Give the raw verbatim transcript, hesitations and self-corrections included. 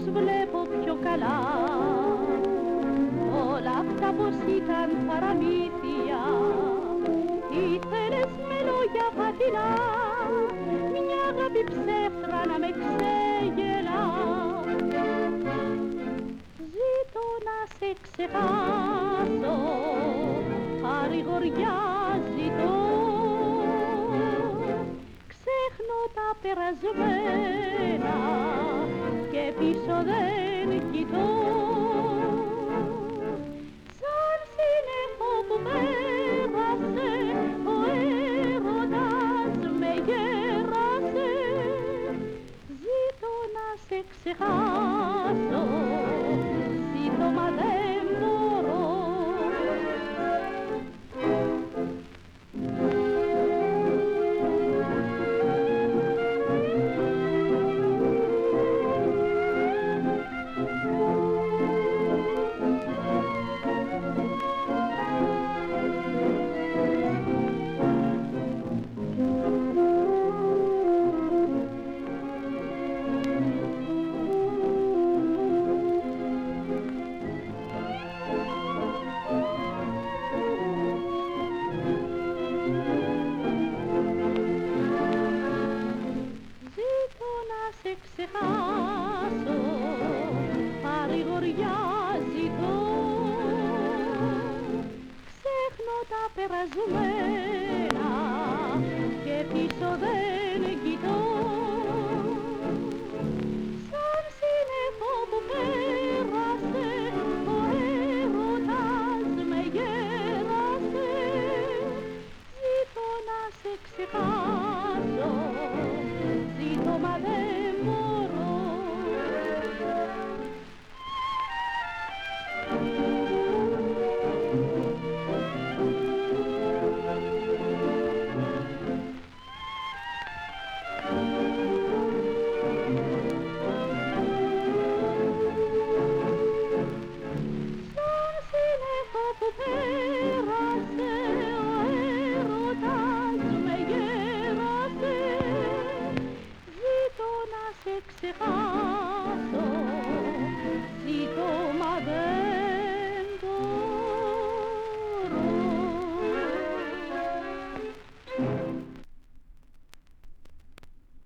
βλέπω πιο καλά. Όλα αυτά πως ήταν παραμύθια, ήθελες με λόγια φατεινά μια αγάπη ψεύτρα να με ξεγελά. Ζήτω να σε ξεχάσω, παρηγοριά ζητώ, ξέχνω τα περασμένα και πίσω δεν κοιτώ. Σαν σύννεφο που πέρασε, ο έρωτας με γέρασε. Ζήτω να σε ξεχάσω, ζήτω μα δεν μπορώ. Σε ξεχάσω, παρηγοριά ζητώ, ξέχνω τα περασμένα